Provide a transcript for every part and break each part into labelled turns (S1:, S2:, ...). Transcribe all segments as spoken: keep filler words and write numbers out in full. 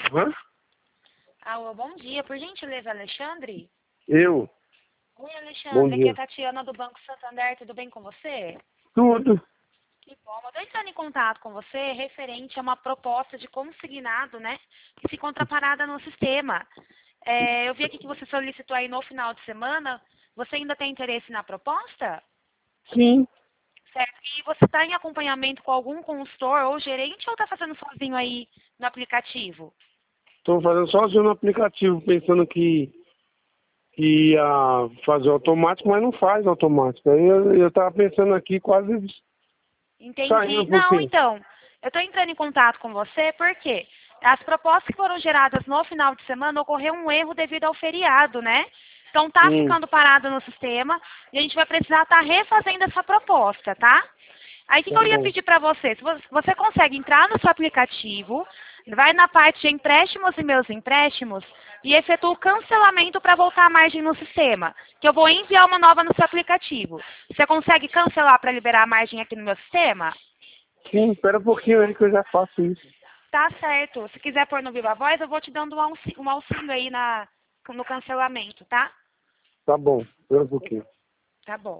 S1: Hã?
S2: Alô, bom dia. Por gentileza, Alexandre?
S1: Eu?
S2: Oi,
S1: Bom
S2: Alexandre. Aqui é
S1: dia.
S2: a Tatiana do Banco Santander. Tudo bem com você?
S1: Tudo.
S2: Que bom. Eu estou entrando em contato com você referente a uma proposta de consignado, né? Que se encontra parada no sistema. É, eu vi aqui que você solicitou aí no final de semana. Você ainda tem interesse na proposta?
S1: Sim.
S2: Certo. E você está em acompanhamento com algum consultor ou gerente ou está fazendo sozinho aí no aplicativo?
S1: Estou fazendo sozinho no aplicativo, pensando que, que ia fazer automático, mas não faz automático. Aí eu, eu tava pensando aqui quase
S2: Entendi.
S1: saindo,
S2: Não,
S1: porque...
S2: então, eu estou entrando em contato com você porque as propostas que foram geradas no final de semana ocorreu um erro devido ao feriado, né? Então tá
S1: Hum,
S2: ficando parado no sistema e a gente vai precisar estar refazendo essa proposta, tá? Aí o que, que
S1: tá
S2: eu ia
S1: bom.
S2: pedir para você? Se você você consegue entrar no seu aplicativo, vai na parte de empréstimos e meus empréstimos e efetua o cancelamento para voltar a margem no sistema, que eu vou enviar uma nova no seu aplicativo. Você consegue cancelar para liberar a margem aqui no meu sistema?
S1: Sim, espera um pouquinho aí que eu já faço isso.
S2: Tá certo. Se quiser pôr no Viva Voz, eu vou te dando um auxílio, um auxílio aí na, no cancelamento, tá?
S1: Tá bom, espera um pouquinho.
S2: Tá bom.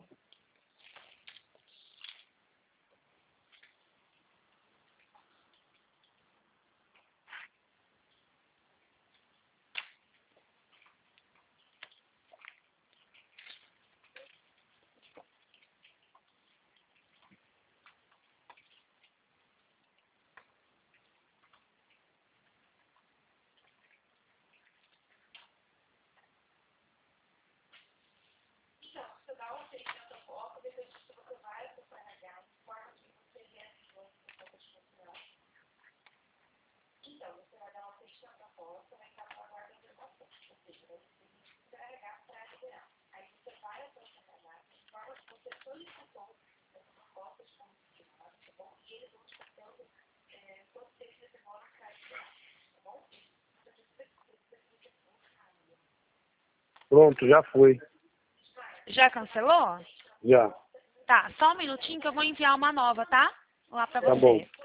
S1: Pronto, já foi.
S2: Já cancelou?
S1: Já.
S2: Tá, só um minutinho que eu vou enviar uma nova, tá? Lá pra
S1: Tá bom.
S2: você.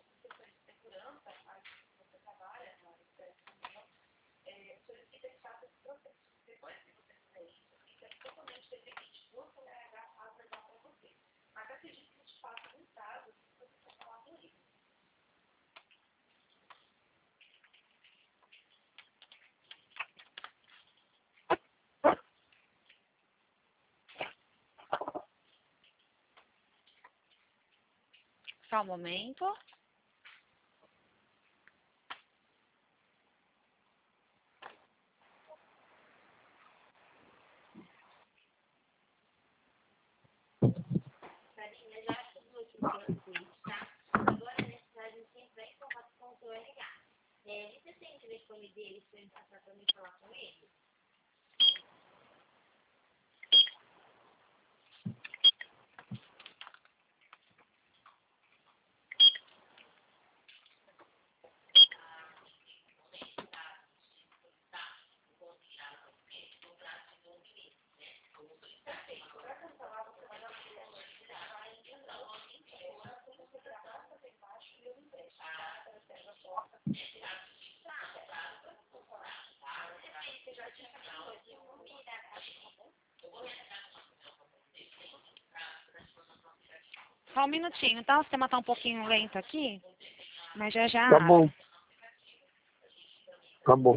S2: Só um momento. Só um minutinho, tá? O sistema tá um pouquinho lento aqui, mas já já
S1: Tá
S2: abre.
S1: bom. Tá bom.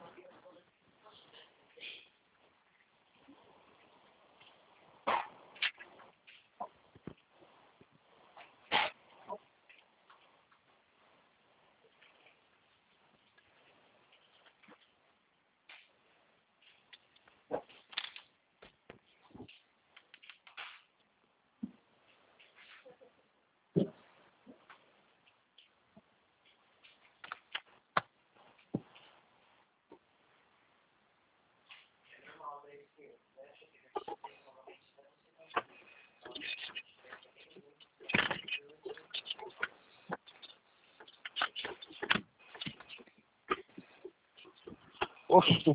S1: Oxe,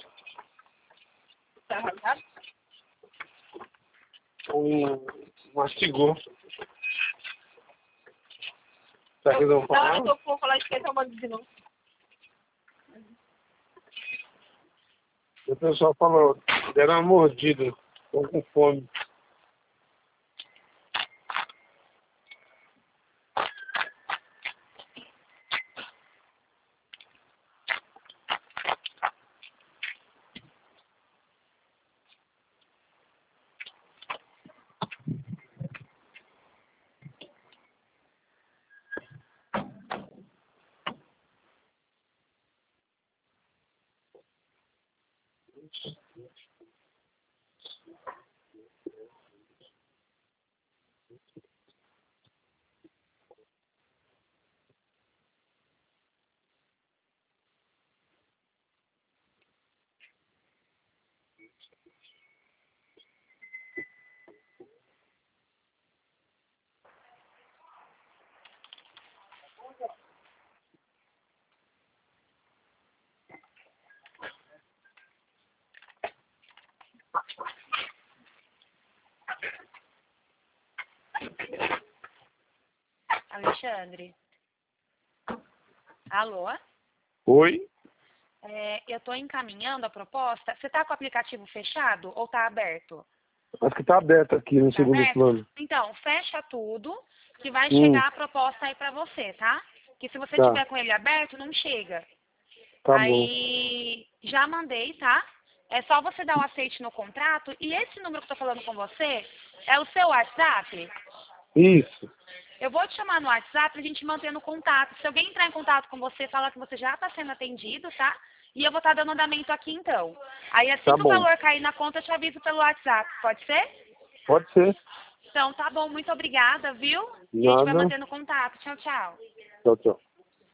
S1: um, mastigou. Será que eu vou falar?
S3: Não, eu tô com falar de que é uma de novo.
S1: O pessoal falou, deram uma mordida. Estou com fome.
S2: Alexandre? Alô?
S1: Oi?
S2: É, eu estou encaminhando a proposta. Você está com o aplicativo fechado ou está aberto?
S1: Acho que está aberto aqui no
S2: Tá
S1: segundo
S2: aberto?
S1: plano.
S2: Então, fecha tudo que vai
S1: Hum.
S2: chegar a proposta aí para você, tá? Que se você
S1: Tá.
S2: tiver com ele aberto, não chega.
S1: Tá bom.
S2: Aí, já mandei, tá? É só você dar um aceite no contrato. E esse número que eu tô falando com você é o seu WhatsApp?
S1: Isso.
S2: Eu vou te chamar no WhatsApp pra gente manter no contato. Se alguém entrar em contato com você, fala que você já está sendo atendido, tá? E eu vou estar dando andamento aqui então. Aí assim
S1: Tá
S2: que o
S1: bom.
S2: valor cair na conta, eu te aviso pelo WhatsApp. Pode ser?
S1: Pode ser.
S2: Então, tá bom. Muito obrigada, viu? E a gente vai
S1: Nada.
S2: mantendo contato. Tchau, tchau.
S1: Tchau, tchau.